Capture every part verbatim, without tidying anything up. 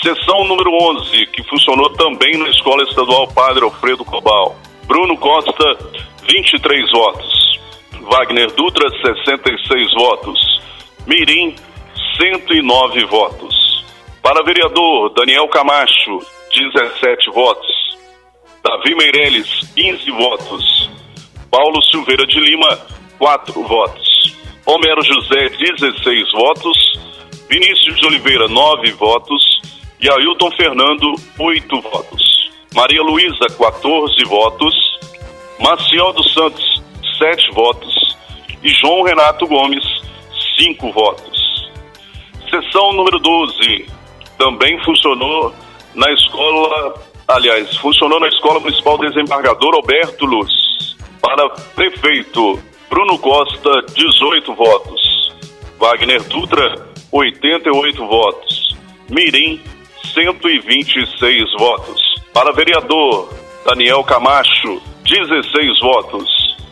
Seção número onze, que funcionou também na Escola Estadual Padre Alfredo Cobal. Bruno Costa, vinte e três votos. Wagner Dutra, sessenta e seis votos. Mirim, cento e nove votos. Para vereador, Daniel Camacho, dezessete votos. Davi Meirelles, quinze votos. Paulo Silveira de Lima, quatro votos. Homero José, dezesseis votos. Vinícius de Oliveira, nove votos. E Ailton Fernando, oito votos. Maria Luísa, quatorze votos. Maciel dos Santos, sete votos. E João Renato Gomes, cinco votos. Seção número doze, também funcionou na escola, aliás, funcionou na Escola Municipal Desembargador Alberto Luz. Para prefeito, Bruno Costa, dezoito votos. Wagner Dutra, oitenta e oito votos. Mirim, cento e vinte e seis votos. Para vereador, Daniel Camacho, dezesseis votos.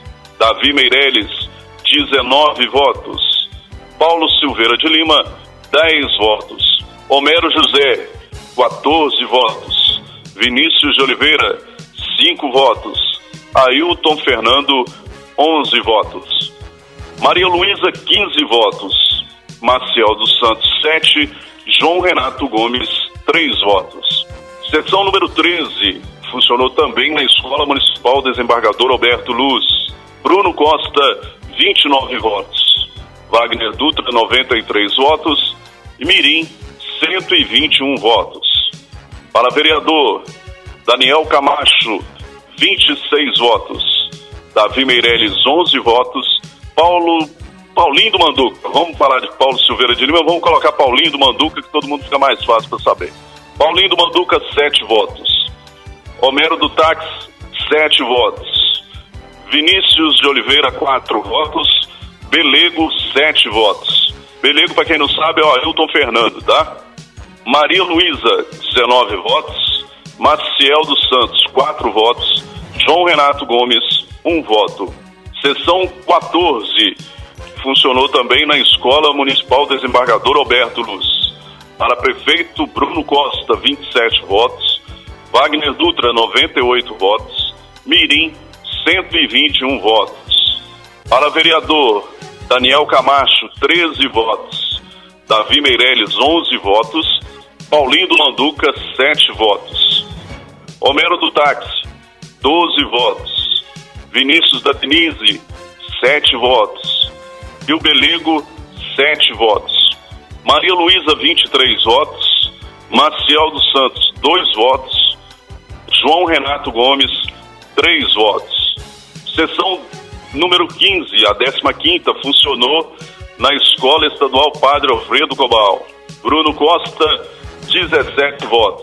Davi Meirelles, dezenove votos. Paulo Silveira de Lima, dez votos. Homero José, quatorze votos. Vinícius de Oliveira, cinco votos. Ailton Fernando, onze votos. Maria Luísa, quinze votos. Maciel dos Santos, sete. João Renato Gomes, três votos. Seção número treze, funcionou também na Escola Municipal Desembargador Alberto Luz. Bruno Costa, vinte e nove votos. Wagner Dutra, noventa e três votos. E Mirim, cento e vinte e um votos. Para vereador, Daniel Camacho, vinte e seis votos. Davi Meirelles, onze votos. Paulo, Paulinho do Manduca. Vamos falar de Paulo Silveira de Lima, vamos colocar Paulinho do Manduca, que todo mundo fica mais fácil para saber. Paulinho do Manduca, sete votos. Homero do Táxi, sete votos. Vinícius de Oliveira, quatro votos. Belego, sete votos. Belego, para quem não sabe, é o Ailton Fernando, tá? Maria Luísa, dezenove votos. Maciel dos Santos, quatro votos. João Renato Gomes, um voto. Seção quatorze, funcionou também na Escola Municipal Desembargador Alberto Luz. Para prefeito, Bruno Costa, vinte e sete votos. Wagner Dutra, noventa e oito votos. Mirim, cento e vinte e um votos. Para vereador, Daniel Camacho, treze votos. Davi Meirelles, onze votos. Paulinho do Manduca, sete votos. Homero do Táxi, doze votos. Vinícius da Denise, sete votos. E o Belego, sete votos. Maria Luísa, vinte e três votos. Maciel dos Santos, dois votos. João Renato Gomes, três votos. Seção número quinze, a décima quinta, funcionou na Escola Estadual Padre Alfredo Cobal. Bruno Costa, dezessete votos.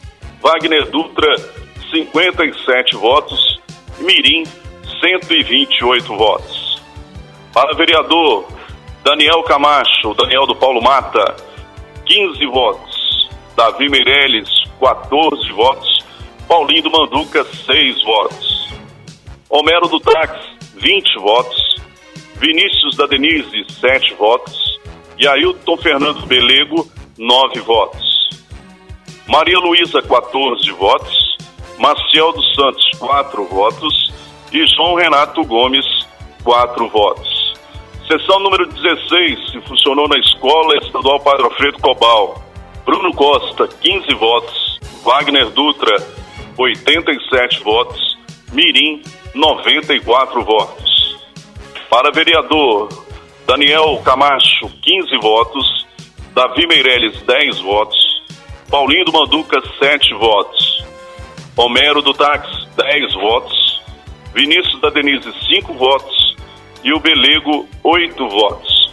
Wagner Dutra, cinquenta e sete votos. Mirim, cento e vinte e oito votos. Para vereador, Daniel Camacho, Daniel do Paulo Mata, quinze votos. Davi Meirelles, quatorze votos. Paulinho do Manduca, seis votos. Homero do Táxi, vinte votos. Vinícius da Denise, sete votos. E Ailton Fernando Belego, nove votos. Maria Luísa, quatorze votos. Maciel dos Santos, quatro votos. E João Renato Gomes, quatro votos. Seção número dezesseis, que funcionou na Escola Estadual Padre Alfredo Cobal. Bruno Costa, quinze votos. Wagner Dutra, oitenta e sete votos. Mirim, noventa e quatro votos. Para vereador, Daniel Camacho, quinze votos. Davi Meirelles, dez votos. Paulinho do Manduca, sete votos. Homero do Táxi, dez votos. Vinícius da Denise, cinco votos. E o Belego, oito votos.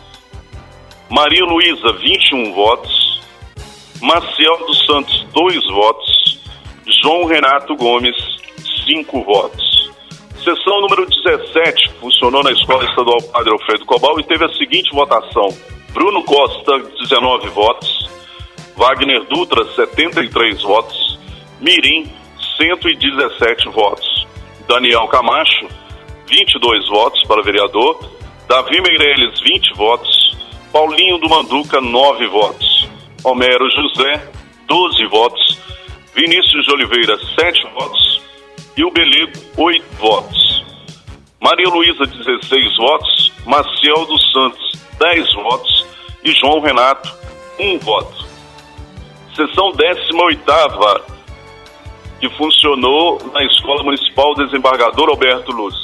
Maria Luísa, vinte e um votos. Maciel dos Santos, dois votos. João Renato Gomes, cinco votos. Seção número dezessete, funcionou na Escola Estadual Padre Alfredo Cobal e teve a seguinte votação. Bruno Costa, dezenove votos. Wagner Dutra, setenta e três votos. Mirim, cento e dezessete votos. Daniel Camacho, vinte e dois votos para vereador. Davi Meirelles, vinte votos. Paulinho do Manduca, nove votos. Homero José, doze votos. Vinícius de Oliveira, sete votos. E o Belego, oito votos. Maria Luísa, dezesseis votos. Maciel dos Santos, dez votos. E João Renato, um voto. Sessão décima oitava, que funcionou na Escola Municipal Desembargador Alberto Luz.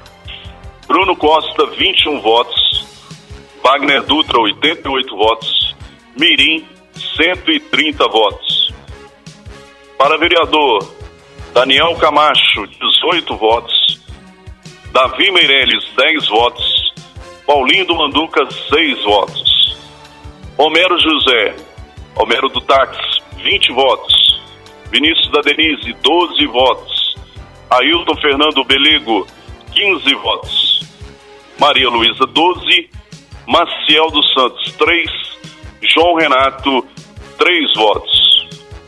Bruno Costa, vinte e um votos. Wagner Dutra, oitenta e oito votos. Mirim, cento e trinta votos. Para vereador, Daniel Camacho, dezoito votos. Davi Meireles, dez votos. Paulinho do Manduca, seis votos. Homero José, Homero do Táxi, vinte votos. Vinícius da Denise, doze votos. Ailton Fernando Belego, quinze votos. Maria Luísa, doze. Maciel dos Santos, três. João Renato, três votos.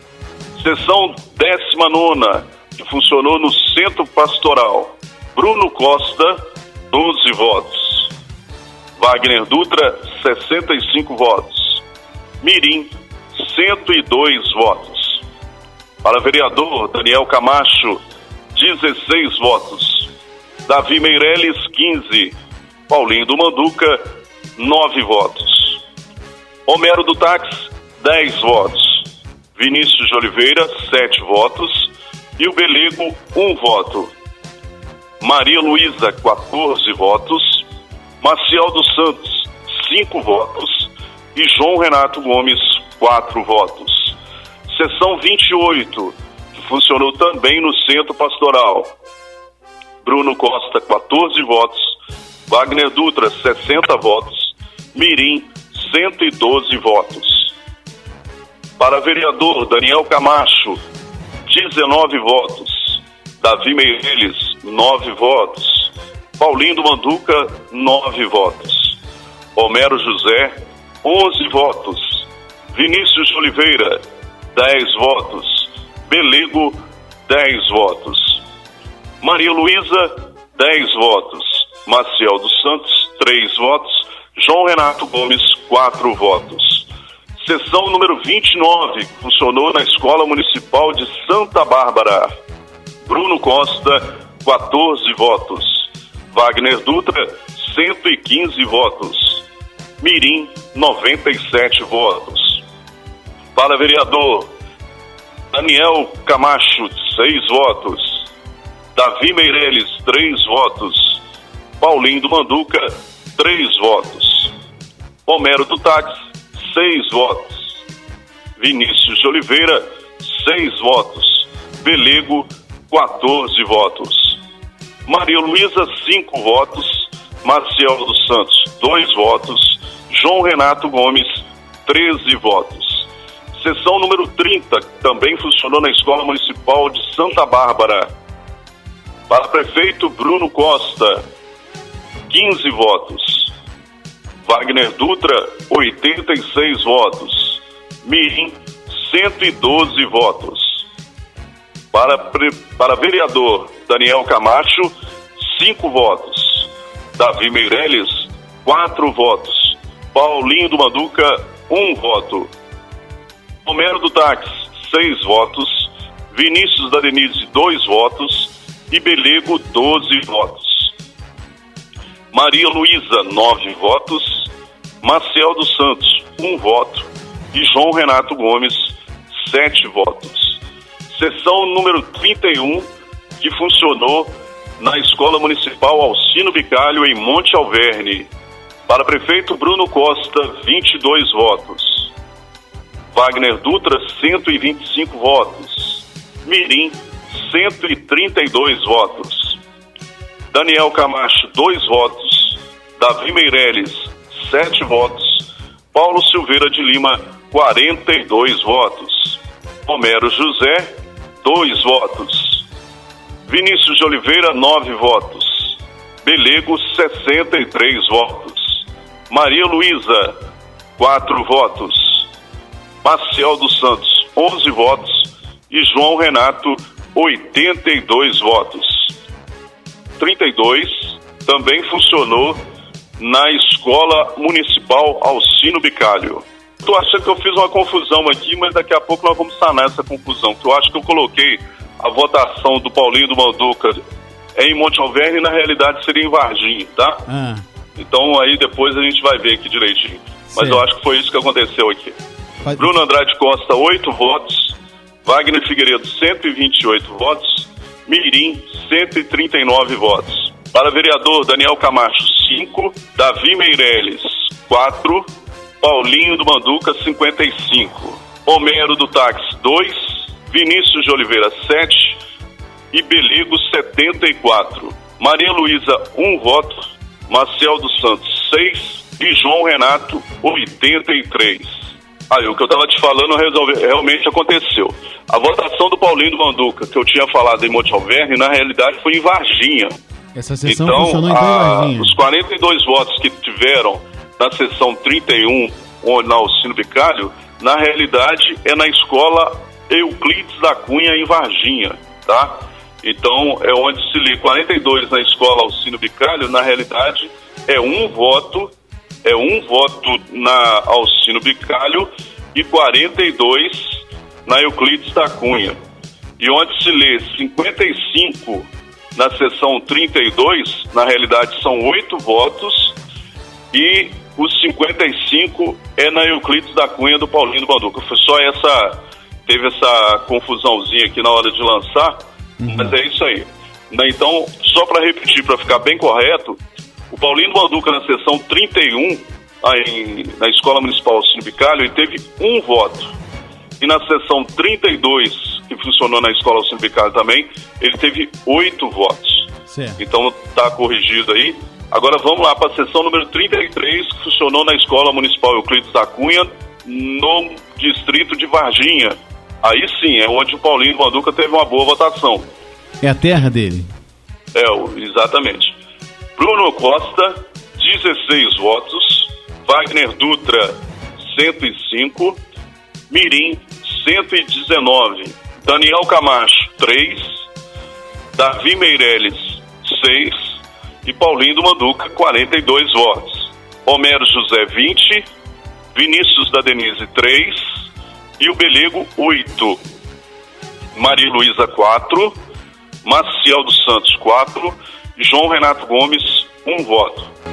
Sessão décima nona, que funcionou no Centro Pastoral. Bruno Costa, doze votos. Wagner Dutra, sessenta e cinco votos. Mirim, cento e dois votos. Para vereador, Daniel Camacho, dezesseis votos. Davi Meireles, quinze. Paulinho do Manduca, nove votos. Homero do Táxi, dez votos. Vinícius de Oliveira, sete votos. E o Belego, um voto. Maria Luísa, quatorze votos. Maciel dos Santos, cinco votos. E João Renato Gomes, quatro votos. Sessão vinte e oito, que funcionou também no Centro Pastoral. Bruno Costa, quatorze votos. Wagner Dutra, sessenta votos. Mirim, cento e doze votos. Para vereador, Daniel Camacho, dezenove votos. Davi Meireles, nove votos. Paulinho do Manduca, nove votos. Homero José, onze votos. Vinícius de Oliveira, dez votos. Belego, dez votos. Maria Luísa, dez votos. Maciel dos Santos, três votos. João Renato Gomes, quatro votos. Sessão número vinte e nove, que funcionou na Escola Municipal de Santa Bárbara. Bruno Costa, quatorze votos. Wagner Dutra, cento e quinze votos. Mirim, noventa e sete votos. Para vereador, Daniel Camacho, seis votos. Davi Meireles, três votos. Paulinho do Manduca, três votos. Homero do Táxi, seis votos. Vinícius de Oliveira, seis votos. Belego, quatorze votos. Maria Luísa, cinco votos. Maciel dos Santos, dois votos. João Renato Gomes, treze votos. Sessão número trinta, que também funcionou na Escola Municipal de Santa Bárbara. Para prefeito, Bruno Costa, quinze votos. Wagner Dutra, oitenta e seis votos. Mirim, cento e doze votos. Para, para vereador, Daniel Camacho, cinco votos. Davi Meireles, quatro votos. Paulinho do Manduca, um voto. Homero do Táxi, seis votos. Vinícius da Denise, dois votos. E Belego, doze votos. Maria Luísa, nove votos. Maciel dos Santos, um voto. E João Renato Gomes, sete votos. Sessão número trinta e um, que funcionou na Escola Municipal Alcino Bicalho, em Monte Alverne. Para prefeito, Bruno Costa, vinte e dois votos. Wagner Dutra, cento e vinte e cinco votos. Mirim, cento e trinta e dois votos. Daniel Camacho, dois votos. Davi Meireles, sete votos. Paulo Silveira de Lima, quarenta e dois votos. Homero José, dois votos. Vinícius de Oliveira, nove votos. Belego, sessenta e três votos. Maria Luísa, quatro votos. Maciel dos Santos, onze votos. E João Renato, oitenta e dois votos. trinta e dois também funcionou na Escola Municipal Alcino Bicalho. Tô achando que eu fiz uma confusão aqui, mas daqui a pouco nós vamos sanar essa confusão. Eu acho que eu coloquei a votação do Paulinho do Manduca em Monte Alverne e na realidade seria em Varginha, tá? Ah. Então aí depois a gente vai ver aqui direitinho. Mas certo. eu acho que foi isso que aconteceu aqui. Pode... Bruno Andrade Costa, oito votos. Wagner Figueiredo, cento e vinte e oito votos. Mirim, cento e trinta e nove votos. Para vereador, Daniel Camacho, cinco. Davi Meirelles, quatro. Paulinho do Manduca, cinquenta e cinco. Homero do Táxi, dois. Vinícius de Oliveira, sete. E Beligo, setenta e quatro. Maria Luísa, um voto. Marcel dos Santos, seis. E João Renato, oitenta e três. Aí, o que eu estava te falando resolve, realmente aconteceu. A votação do Paulinho do Manduca, que eu tinha falado em Monte Alverne, na realidade foi em Varginha. Essa sessão então, funcionou em a, Varginha. os quarenta e dois votos que tiveram na sessão trinta e um, na Alcino Bicalho, na realidade é na escola Euclides da Cunha, em Varginha, tá? Então, é onde se lê quarenta e dois na escola Alcino Bicalho, na realidade é um voto, é um voto na Alcino Bicalho e quarenta e dois na Euclides da Cunha. E onde se lê cinquenta e cinco na sessão trinta e dois, na realidade são oito votos, e os cinquenta e cinco é na Euclides da Cunha do Paulinho do Manduca. Foi só essa, teve essa confusãozinha aqui na hora de lançar, uhum. Mas é isso aí. Então, só para repetir, para ficar bem correto, o Paulinho do Manduca na sessão trinta e um, aí, na Escola Municipal Alcino Bicalho, ele teve um voto. E na sessão trinta e dois, que funcionou na Escola Alcino Bicalho também, ele teve oito votos. Certo. Então está corrigido aí. Agora vamos lá para a sessão número trinta e três, que funcionou na Escola Municipal Euclides da Cunha, no distrito de Varginha. Aí sim, é onde o Paulinho do Manduca teve uma boa votação. É a terra dele? É, exatamente. Bruno Costa, dezesseis votos. Wagner Dutra, cento e cinco. Mirim, cento e dezenove. Daniel Camacho, três. Davi Meirelles, seis. E Paulinho do Manduca, quarenta e dois votos. Homero José, vinte. Vinícius da Denise, três. E o Beligo, oito. Maria Luísa, quatro. Maciel dos Santos, quatro. E João Renato Gomes, um voto.